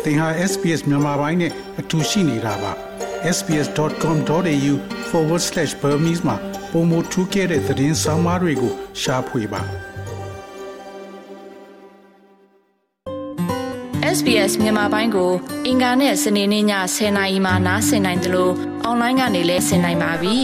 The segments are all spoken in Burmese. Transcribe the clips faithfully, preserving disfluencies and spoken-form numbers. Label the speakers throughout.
Speaker 1: သင်ဟာ S B S မြန်မာပိုင်းနဲ့အတူရှိနေတာပါ s b s dot com dot a u forward slash burmese မှာပုံမထူးခဲ့တဲ့သတင်းစာမားတွေကိုရှားဖွေပါ
Speaker 2: S B S မြန်မာပိုင်းကိုအင်ကာနဲ့စနေနေ့ညtenနာရီမှနားဆင်နိုင်တယ်လို့အွန်လိုင်းကနေလည်းဆင်နိုင်ပါပြီ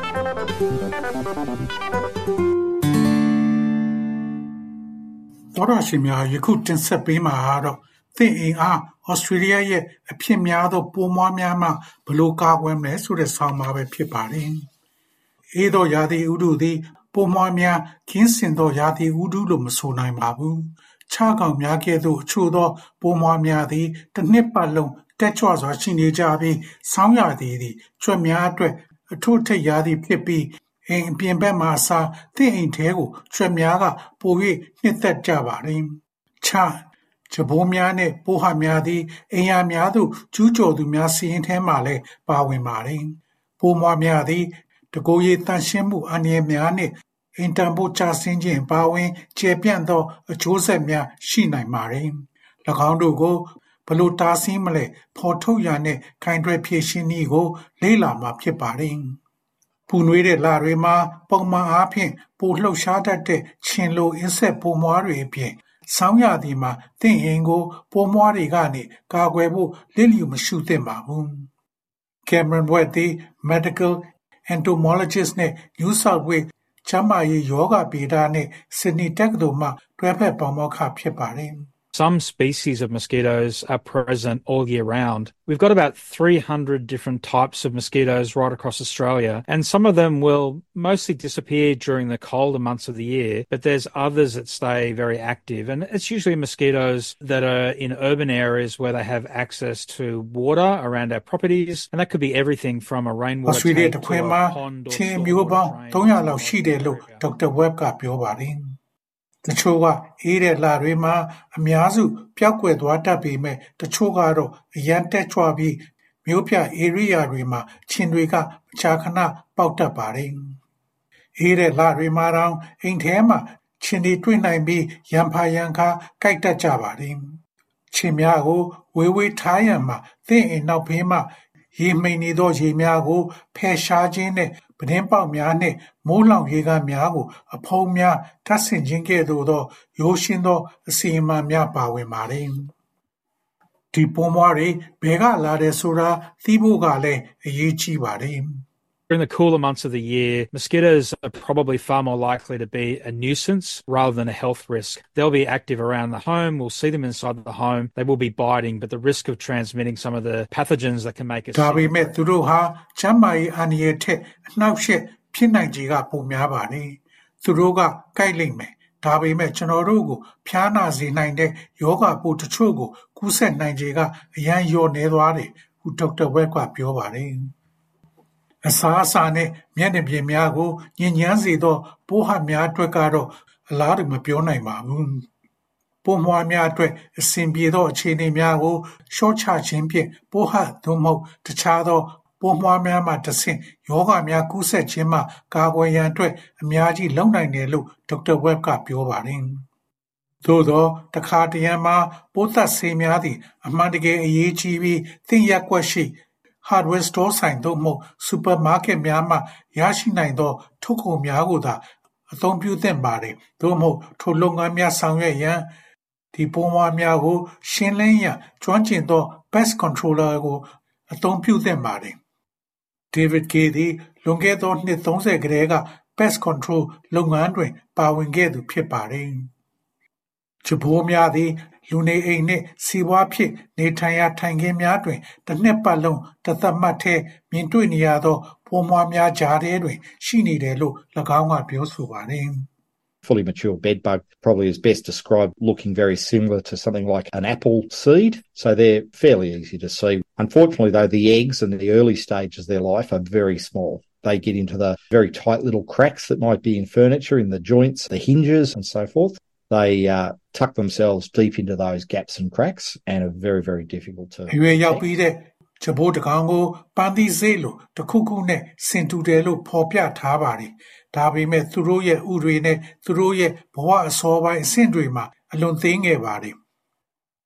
Speaker 1: တော်ရရှိများယခုတင်ဆက်ပေးမှာတော့သင်အင်အားဩစတြေးလျရဲ့အဖြစ်များသောပိုးမွားများမှဘလို့ကာကွယ်မလဲဆိုတဲ့ဆောင်းပါပဲဖြစ်ပါတယ်။အေးသောရာသီဥတုသည်ပိုးမွားများကင်းစင်သောရာသီဥတုလို့မဆိုနိုင်ပါဘူး။ခြားကောင်များကဲ့သို့အချို့သောပိုးမွားများသည်တစ်နှစ်ပတ်လုံးတက်ကြွစွာရှိနေကြပြီးဆောင်းရာသီသည်ကြွက်များအတွက်အထုထိပ်ရာသီဖြစ်ပြီးအိမ်အပြင်ဘက်မှအစားသင်အိမ်ထဲကိုကြွက်များကပို၍နှစ်သက်ကြပါတယ်။ခြားဂျဘိုးများနဲ့ပိုးဟများသည်အိမ်ယာများသို့ကျူးကျော်သူများစီရင်ထဲမှလည်းပါဝင်ပါတယ်။ပိုးမွားများသည်တကိုယ်ရည်တန်ရှင်းမှုအန္တရာယ်များနဲ့အင်တန်ဖို့ကြာဆင်းခြင်းပါဝင်ကျေပြန့်သောအကျိုးဆက်များရှိနိုင်ပါတယ်။၎င်းတို့ကိုဘလို့တားဆီးမလဲဖော်ထုတ်ရနဲ့ခိုင်တွယ်ဖြည့်ရှင်းနည်းကိုလေ့လာမှာဖြစ်ပါတယ်။ပူနွေးတဲ့လတွေမှာပုံမှန်အားဖြင့်ပိုလှုပ်ရှားတတ်တဲ့ခြင်လိုအင်းဆက်ပိုးမွားတွေအပြင်ဆောင်းရာသီမှာသင်အိမ်ကိုပိုးမွားတွေကနေကာကွယ်ဖို့လစ်လျူမရှုသင့်ပါဘူး။ Cameron Webb သည် Medical Entomologist နဲ့ New South Wales ကျန်းမာရေးယောဂဗေဒနဲ့ Sydney တက္ကသိုလ်မှတွဲဖက်ပါမောက္ခဖြစ်ပါတယ်။
Speaker 3: Some species of mosquitoes are present all year round. We've got about three hundred different types of mosquitoes right across Australia, and some of them will mostly disappear during the colder months of the year, but there's others that stay very active. And it's usually mosquitoes that are in urban areas where they have access to water around our properties, and that could be everything from a rainwater tank to a pond or
Speaker 1: stormwater drain. Doctor Webb ကပြောပါတယ်။တချို့ကအေးတဲ့လတွေမှာအများစုပျောက်ကွယ်သွားတတ်ပေမဲ့တချို့ကတော့အရန်တက်ကြွပြီးမြို့ပြဧရိယာတွေမှာခြင်တွေကမကြာခဏပေါက်တတ်ပါတယ်။အေးတဲ့လတွေမှာတော့အိမ်ထဲမှာခြင်တွေတွေ့နိုင်ပြီးရံဖာရံခါကိုက်တတ်ကြပါတယ်။ခြင်များကိုဝေးဝေးထားရန်မှာသင်အိမ်နောက်ဖေးမှာရေမိန်နေသောရေများကိုဖယ်ရှားခြင်းနဲ့ပဒင်းပေါက်များနဲ့မိုးလောင်ရေကများကိုအဖုံးများထပ်ဆင်ခြင်းကဲ့သို့သောရိုးရှင်းသောအစီအမံများပါဝင်ပါတယ်။ဒီပိုးမွားတွေဘယ်ကလာတယ်ဆိုတာသိဖို့ကလည်းအရေးကြီးပါတယ်။
Speaker 3: During the cooler months of the year, mosquitoes are probably far more likely to be a nuisance rather than a health risk. They'll be active around the home. We'll see them inside the home. They will be biting, but the risk of transmitting some of the pathogens that can make us sick.
Speaker 1: ဒါပေမဲ့သူတို့ဟာကျန်းမာရေးအန္တရာယ်ထက်အနှောက်အယှက်ဖြစ်နိုင်ခြေကပိုများပါတယ်။သူတို့ကကိုက်လိမ့်မယ်။ဒါပေမဲ့ကျွန်တော်တို့ကိုဖျားနာစေနိုင်တဲ့ယောဂပိုးတချို့ကိုကူးစက်နိုင်ခြေကအရန်လျော့နေသွားတယ်။ဟုဒေါက်တာဝက်ကပြောပါတယ်။အစားအစာနဲ့မျက်နှာပြင်များကိုညဉ့်ညမ်းစေသောပိုးဟများအတွက်ကတော့အလားတူမပြောနိုင်ပါဘူး။ပိုးမွှားများအတွက်အဆင်ပြေသောအခြေအနေများကိုရှော့ချခြင်းဖြင့်ပိုးဟသို့မဟုတ်တခြားသောပိုးမွှားများမှတဆင့်ယောဂများကူးစက်ခြင်းမှကာကွယ်ရန်အတွက်အများကြီးလုပ်နိုင်တယ်လို့ဒေါက်တာဝက်ကပြောပါတယ်။သို့သောတခါတရံမှာပိုးသက်ဆေးများသည်အမှန်တကယ်အရေးကြီးပြီးသင်ရက်ကွက်ရှိhardware store ဆိုင်သို့မဟုတ် supermarket များမှရရှိနိုင်သောထုတ်ကုန်များကိုသာအသုံးပြုသင့်ပါတယ်။သို့မဟုတ်ထိုလုပ်ငန်းများဆောင်ရွက်ရန်ဒီပိုးမွားများကိုရှင်းလင်းရန်ကျွမ်းကျင်သော pest controller ကိုအသုံးပြုသင့်ပါတယ်။ David Kay သည်လွန်ခဲ့သောနှစ်သုံးဆယ်ကတည်းက pest control လုပ်ငန်းတွင်ပါဝင်ခဲ့သူဖြစ်ပါတယ်။ဂျဘိုးများသည်လူနေအိမ်နှင့်စီးပွားဖြစ်နေထိုင်ရာထိုင်ခင်းများတွင်တစ်နှစ်ပတ်လုံးတစ်သက်မှတ်ထဲမြင်တွေ့နေရသောပိုးမွားများကြားထဲတွင်ရှိနေတယ်လို့၎င်းကပြောဆိုပါတယ်။
Speaker 4: Fully mature bedbug probably is best described looking very similar to something like an apple seed, so they're fairly easy to see. Unfortunately, though, the eggs in the early stages of their life are very small. They get into the very tight little cracks that might be in furniture, in the joints, the hinges and so forth. They uh, tuck themselves deep into those gaps and cracks and are very, very difficult to...
Speaker 1: ဂျဘိုးတကောင်ကိုပန်းသီးစေးလိုတခုခုနဲ့ဆင်တူတယ်လို့ဖော်ပြထားပါတယ်။ဒါပေမဲ့သူတို့ရဲ့ဥတွေနဲ့သူတို့ရဲ့ဘဝအစောပိုင်းအဆင့်တွေမှာအလွန်သေးငယ်ပါတယ်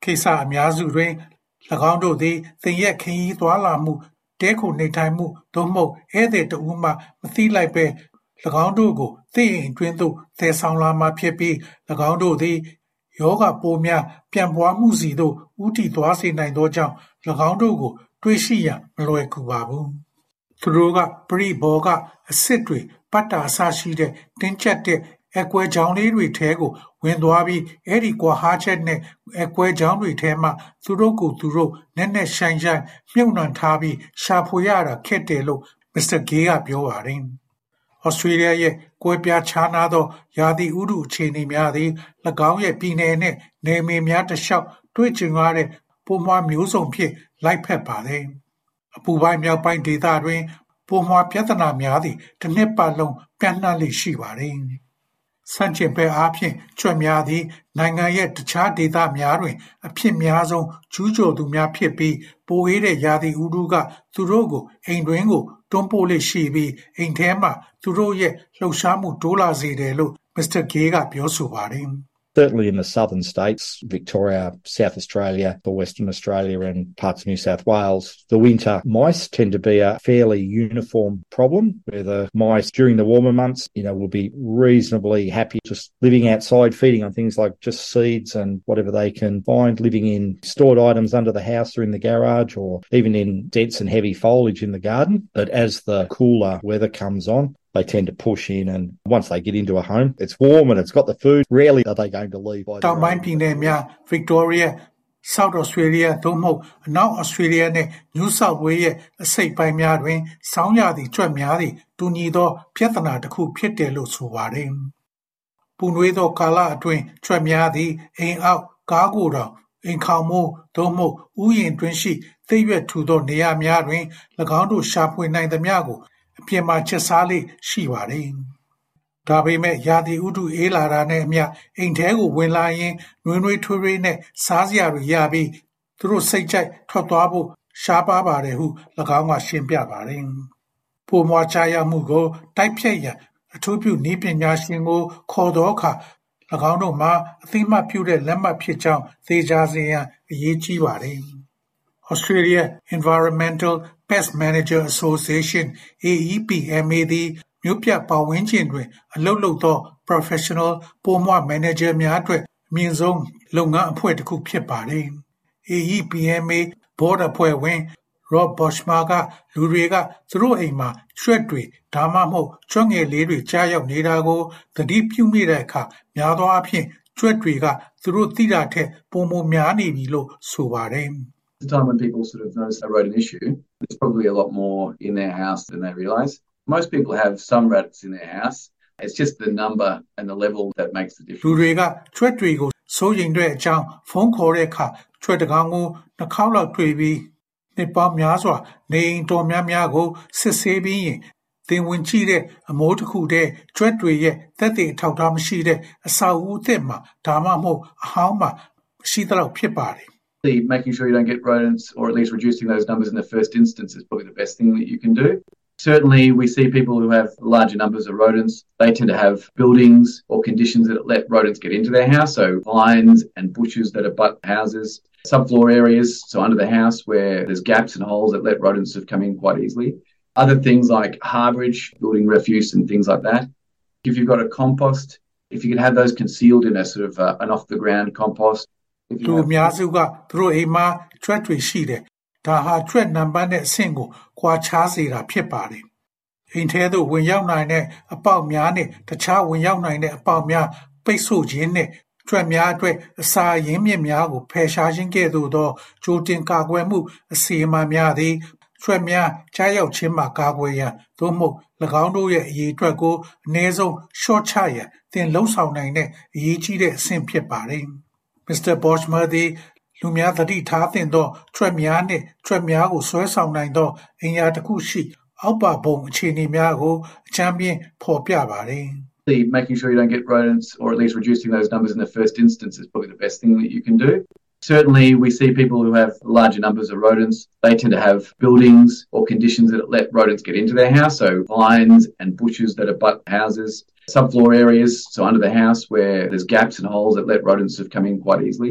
Speaker 1: ကိစ္စအများစုတွင်၎င်းတို့သည်သင်ရဲ့ခရီးသွားလာမှုတဲခုနေထိုင်မှုသို့မဟုတ်ဧည့်သည်တဦးမှမသိလိုက်ပဲ၎င်းတို့ကိုသိရင်အတွင်းသို့သယ်ဆောင်လာမှာဖြစ်ပြီး၎င်းတို့သည်ယောဂပိုးများပြန့်ပွားမှုစီသို့ဦးတည်သွားစေနိုင်သောကြောင့်၎င်းတို့ကိုတွေးရှိရန်မလွယ်ကူပါဘူးသူတို့ကပရိဘောကအစစ်တွေပတ်တာအစရှိတဲ့တင်းကျပ်တဲ့အကွဲချောင်းလေးတွေထဲကိုဝင်သွားပြီးအဲ့ဒီကွာဟာချက်နဲ့အကွဲချောင်းတွေထဲမှာသူတို့ကိုသူတို့နက်နက်ရှိုင်းရှိုင်းမြုပ်နှံထားပြီးရှာဖွေရတာခက်တယ်လို့မစ္စတာဂေးကပြောပါတယ်။ဩစတြေးလျရဲ့ကွဲပြားခြားနားသောရာသီဥတုအခြေအနေများသည်၎င်းရဲ့ပြည်နယ်နဲ့နယ်မြေများတစ်လျှောက်တွေ့ကြုံရတဲ့ပိုးမွှားမျိုးစုံဖြစ်လိုက်ဖက်ပါတယ်။အပူပိုင်းမြောက်ပိုင်းဒေသတွင်ပိုးမွှားပြဿနာများသည့်တစ်နှစ်ပတ်လုံးပြန့်နှံ့လေရှိပါတယ်။ဆန့်ကျင်ဘက်အားဖြင့်ကြွက်များသည်နိုင်ငံရဲ့တခြားဒေသများတွင်အဖြစ်များဆုံးကျူးကျော်သူများဖြစ်ပြီးပိုအေးတဲ့ရာသီဥတုကသူတို့ကိုအိမ်တွင်းကိုတွန်းပို့လေရှိပြီးအိမ်ထဲမှာသူတို့ရဲ့လှုပ်ရှားမှုတိုးလာစေတယ်လို့မစ္စတာဂေးကပြောဆိုပါတယ်။
Speaker 4: Certainly in the southern states, Victoria, South Australia, or Western Australia and parts of New South Wales, the winter mice tend to be a fairly uniform problem where the mice during the warmer months, you know, will be reasonably happy just living outside, feeding on things like just seeds and whatever they can find, living in stored items under the house or in the garage or even in dense and heavy foliage in the garden. But as the cooler weather comes on, they tend to push in, and once they get into a home, it's warm and it's got the food. Rarely are they going to leave.
Speaker 1: တောင်ပိုင်းပြည်နယ်များ Victoria, South Australia သို့မဟုတ်အနောက် Australia နဲ့ New South Wales ရဲ့အစိတ်ပိုင်းများတွင်ဆောင်းရာသီကြွက်များသည့်တူညီသောပြဿနာတစ်ခုဖြစ်တယ်လို့ဆိုပါတယ်။ပူနွေးသောကာလအတွင်းကြွက်များသည့်အိမ်အောက်ကားကိုယ်တော်အိမ်ခေါင်မိုးသို့မဟုတ်ဥယျာဉ်တွင်ရှိသိပ်ရွက်ထူသောနေရာများတွင်၎င်းတို့ရှာဖွေနိုင်သမျှကိုအပြင်မှာချက်စားလေးရှိပါတယ်။ဒါပေမဲ့ရာသီဥတုအေးလာတာနဲ့အမျှအိမ်ထဲကိုဝင်လာရင်နွေးနွေးထွေးထွေးနဲ့စားစရာတွေရပြီးသူတို့စိတ်ကြိုက်ထွက်သွားဖို့ရှားပါပါတယ်ဟု၎င်းကရှင်းပြပါတယ်။ပိုးမွှားချရောက်မှုကိုတိုက်ဖြတ်ရန်အထူးပြုနည်းပညာရှင်ကိုခေါ်သောအခါ၎င်းတို့မှာအသိမှတ်ပြုတဲ့လက်မှတ်ဖြစ်ကြောင်းသေချာစေရန်အရေးကြီးပါတယ်။ Australia Environmental Pest Manager Association A E P M A သည်မြို့ပြပတ်ဝန်းကျင်တွင်အလုပ်လုပ်သော professional ပိုးမွှား manager များအတွက်အမြင့်ဆုံးလုပ်ငန်းအဖွဲ့တစ်ခုဖြစ်ပါတယ်။ A E P M A ဘော်ဒအဖွဲ့ဝင် Rob Boschma ကလူတွေကသူတို့အိမ်မှာကြွက်တွေဒါမှမဟုတ်ကြွက်ငယ်လေးတွေကြားရောက်နေတာကိုသတိပြုမိတဲ့အခါများသောအားဖြင့်ကြွက်တွေကသူတို့သိတာထက်ပိုမိုများနေပြီလို့ဆိုပါတယ်။
Speaker 5: The time when people sort of notice a rodent issue, there's probably a lot more in their house than they realise. Most people have some rats in their house. It's just the number and the level that makes the difference.
Speaker 1: လူတွေကကြွက်တွေကိုစိုးရိမ်တဲ့အကြောင်းဖုန်းခေါ်တဲ့အခါကြွက်တကောင်ကိုနှစ်ခေါက်လောက်တွေ့ပြီးနှစ်ပေါင်းများစွာနေအိမ်တော်များများကိုစစ်ဆေးပြီးရင်သင်ဝင်ကြည့်တဲ့အမိုးတစ်ခုတည်းကြွက်တွေရဲ့သက်သေအထောက်အထားမရှိတဲ့အဆောက်အဦအသစ်မှာဒါမှမဟုတ်အဟောင်းမှာရှိသလောက်ဖြစ်ပါတယ်
Speaker 5: Making sure you don't get rodents or at least reducing those numbers in the first instance is probably the best thing that you can do. Certainly we see people who have larger numbers of rodents, they tend to have buildings or conditions that let rodents get into their house, so vines and bushes that abut houses, subfloor areas, so under the house where there's gaps and holes that let rodents have come in quite easily. Other things like harbourage, building refuse and things like that. If you've got a compost, if you can have those concealed in a sort of uh, an off-the-ground compost,
Speaker 1: သူအများစုကသူတို့အိမ်မှာကြွက်တွေရှိတယ်။ဒါဟာကြွက်နံပါတ်နဲ့အဆင့်ကိုကွာခြားစေတာဖြစ်ပါတယ်။အိမ်ထဲသို့ဝင်ရောက်နိုင်တဲ့အပေါက်များနဲ့တခြားဝင်ရောက်နိုင်တဲ့အပေါက်များပိတ်ဆို့ခြင်းနဲ့ကြွက်များအတွက်အစာရင်းမြစ်များကိုဖယ်ရှားခြင်းကဲ့သို့သောကြိုတင်ကာကွယ်မှုအစီအမံများသည်ကြွက်များကြားရောက်ခြင်းမှာကာကွယ်ရန်သို့မဟုတ်၎င်းတို့ရဲ့အရေးအတွက်ကိုအနည်းဆုံးရှော့ချရန်သင်လှုံ့ဆော်နိုင်တဲ့အရေးကြီးတဲ့အဆင့်ဖြစ်ပါတယ်။ Mister Boschma သည်လူများသတိထားသင့်သောကြွက်များနှင့်ကြွက်များကိုဆွဲဆောင်နိုင်သောအိမ်ယာတစ်ခုရှိအောက်ပါဘုံအခြေအနေများကိုအချမ်းပြင်းဖော်ပြပါတယ်။
Speaker 5: Making sure you don't get rodents or at least reducing those numbers in the first instance is probably the best thing that you can do. Certainly we see people who have larger numbers of rodents, they tend to have buildings or conditions that let rodents get into their house, so vines and bushes that abut houses, subfloor areas, so under the house where there's gaps and holes that let rodents have come in quite easily.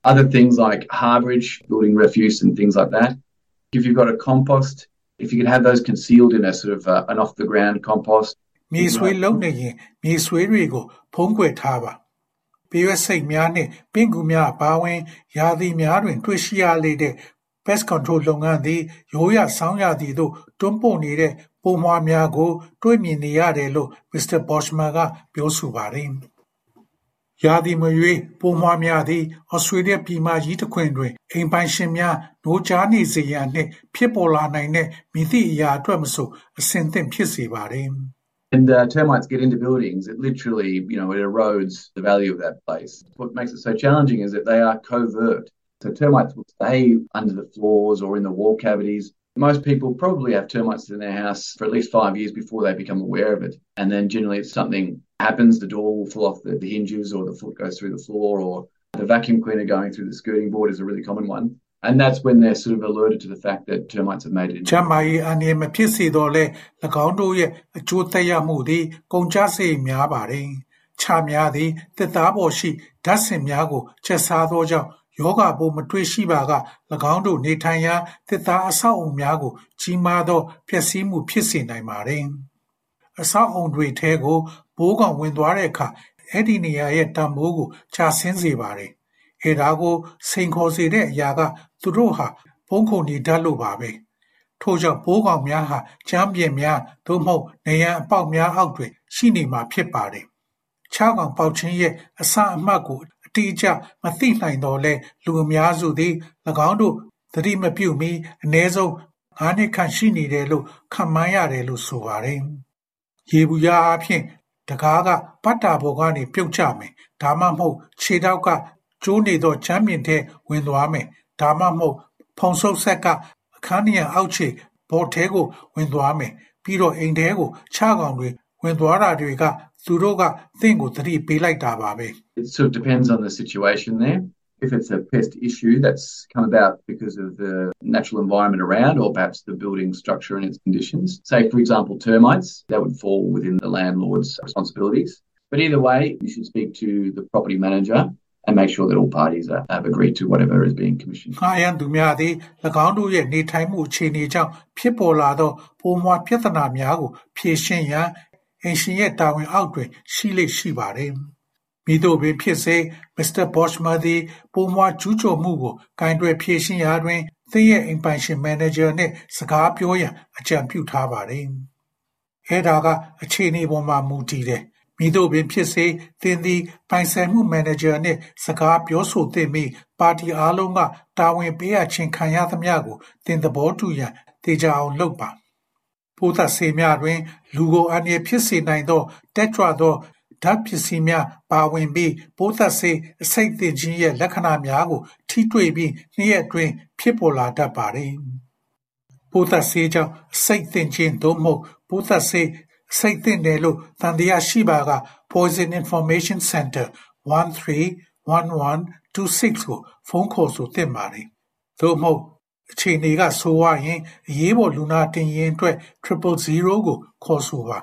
Speaker 5: Other things like harborage, building refuse and things like that. If you've got a compost, if you can have those concealed in a sort of uh, an off-the-ground compost.
Speaker 1: မြေဆွေးလုံးနေရင်မြေဆွေးတွေကိုဖုံးကွယ်ထားပါပြည့်စိတ်များနဲ့ပင်ကူများပါဝင်ရာသီများတွင်တွေ့ရှိရလေတဲ့ pest control လုပ်ငန်းသည်ရိုးရဆောင်းရသည်တို့တွန်းပို့နေတဲ့ပိုးမွှားများကိုတွေ့မြင်နေရတယ်လို့ Mister Boschman ကပြောဆိုပါတယ်ရာသီမရွေးပိုးမွှားများသည်ဩစတြေးလျပြည်မကြီးတစ်ခွင်တွင်အိမ်ပိုင်ရှင်များနိုးကြားနေစေရန်နှင့်ဖြစ်ပေါ်လာနိုင်တဲ့မိသည့်အရာအတွက်မဆိုအဆင်သင့်ဖြစ်စေပါတယ်
Speaker 5: And uh, termites get into buildings, it literally, you know, it erodes the value of that place. What makes it so challenging is that they are covert. So termites will stay under the floors or in the wall cavities. Most people probably have termites in their house for at least five years before they become aware of it. And then generally if something happens, the door will fall off the, the hinges or the foot goes through the floor or the vacuum cleaner going through the skirting board is a really common one. And that's when they're sort of alerted to the fact that termites have made it.
Speaker 1: ချမ်းမာရေးအန္တရာယ်မဖြစ်စေတော့လဲ၎င်းတို့ရဲ့အကျိုးသက်ရောက်မှုသည်ကုန်ကျစရိတ်များပါတယ်။ခြားများသည်တစ်သားပေါ်ရှိဓာတ်ဆင်များကိုချက်စားသောကြောင့်ယောဂပိုးမတွေ့ရှိပါက၎င်းတို့နေထိုင်ရာတစ်သားအဆောက်အုံများကိုကြီးမားသောပျက်စီးမှုဖြစ်စေနိုင်ပါတယ်။အဆောက်အုံတွေထဲကိုပိုးကောင်ဝင်သွားတဲ့အခါအဲ့ဒီနေရာရဲ့တန်ဖိုးကိုချဆင်းစေပါတယ်။အဲဒါကိုစိန်ခေါ်စေတဲ့အရာကသူတို့ဟာဖုံးခုန်နေတတ်လို့ပါပဲထို့ကြောင့်ပိုးကောင်များဟာချမ်းပြင်းများသို့မဟုတ်နေရန်အပေါက်များအောက်တွင်ရှိနေမှာဖြစ်ပါတယ်ခြားကောင်ပေါက်ချင်းရဲ့အစအမှတ်ကိုအတိအကျမသိနိုင်တော့လဲလူအများစုသည်၎င်းတို့သတိမပြုမီအနည်းဆုံးငါးနှစ်ခန့်ရှိနေတယ်လို့ခန့်မှန်းရတယ်လို့ဆိုပါတယ်ရေဘူးရအဖြစ်တကားကပတ်တာပေါ်ကနေပြုတ်ကျမယ်ဒါမှမဟုတ်ခြေထောက်ကကျိုးနေသောချမ်းမြင့်ထဲဝင်သွားမယ်ဒါမှမဟုတ်ဖုံဆုပ်ဆက်ကအခန်းရံအောက်ခြေဘော်ထဲကိုဝင်သွားမယ်ပြီးတော့အိမ်ထဲကိုခြားကောင်တွေဝင်သွားတာတွေကသူတို့ကသင်ကိုသတိပေးလိုက်တာပါပဲ
Speaker 5: It sort of depends on the situation there. If it's a pest issue that's come about because of the natural environment around or perhaps the building structure and its conditions, say for example termites, that would fall within the landlord's responsibilities. But either way, you should speak to the property manager and make sure that all parties are, have agreed to whatever is being commissioned.
Speaker 1: ငှားရန်သူများသည်၎င်းတို့ရဲ့နေထိုင်မှုအခြေအနေကြောင့်ဖြစ်ပေါ်လာသောပိုးမွှားပြဿနာများကိုဖြေရှင်းရန်အင်ရှင်ရဲ့တာဝန်အောက်တွင်ရှိလေ့ရှိပါတယ်။မိတို့ပင်ဖြစ်စေ Mister Boschman သည်ပိုးမွှားကျူးကျော်မှုကိုကင်တွယ်ဖြေရှင်းရာတွင်သင်ရဲ့ Impatient Manager နှင့်စကားပြောရန်အကြံပြုထားပါတယ်။အဲဒါကအခြေအနေပေါ်မှာမူတည်တယ်။မိတို့ပင်ဖြစ်စေသင်သည်ပိုင်ဆိုင်မှု Manager နှင့်စကားပြောဆိုသင့်ပြီးပါတီအားလုံးကတာဝန်ပေးအပ်ခြင်းခံရသမျှကိုသင်သဘောတူရန်တေချာအောင်လုပ်ပါ။ပိုးသက်ဆေးများတွင်လူကိုအန္တရာယ်ဖြစ်စေနိုင်သောတက်ကြွသောဓာတ်ပစ္စည်းများပါဝင်ပြီးပိုးသက်ဆေးအဆိပ်သင့်ခြင်းရဲ့လက္ခဏာများကိုထိတွေ့ပြီးနှစ်ရက်တွင်ဖြစ်ပေါ်လာတတ်ပါတယ်။ပိုးသက်ဆေးကြောင့်အဆိပ်သင့်ခြင်းသို့မဟုတ်ပိုးသက်ဆေးအဆိပ်သင့်တယ်လို့သံသယရှိပါက Poison Information Center one three one one two six ကိုဖုန်းခေါ်ဆိုသင့်ပါတယ်။သို့မဟုတ်အခြေအနေကဆိုးဝါးရင်အရေးပေါ်လူနာတင်ရင်အတွက် triple zero ကိုခေါ်ဆိုပါ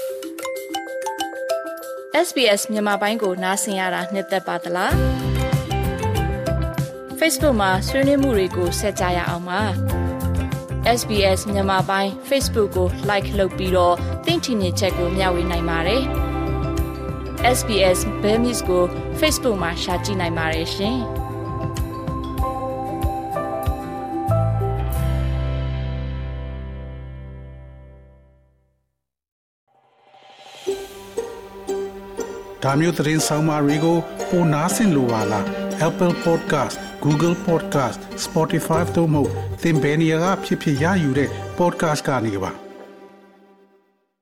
Speaker 2: S B S မြန်မာပိုင်းကိုနားဆင်ရတာနှစ်သက်ပါသလား Facebook မှာဆွေးနွေးမှုတွေကိုဆက်ကြရအောင်ပါ S B S မြန်မာပိုင်း Facebook ကို like လုပ်ပြီးတော့သင်ချင်တဲ့ချက်ကိုမျှဝေနိုင်ပါတယ် S B S Burmese ကို Facebook မှာ share ကြည့်နိုင်ပါတယ်ရှင်
Speaker 1: ဒါမျိုးသတင်းဆောင်မတွေကိုပိုနားဆင်လိုပါလား Apple Podcast Google Podcast Spotify တို့မှာသင်ပင်ရာဖြစ်ဖြစ်ရယူတဲ့ podcast ကနေပါ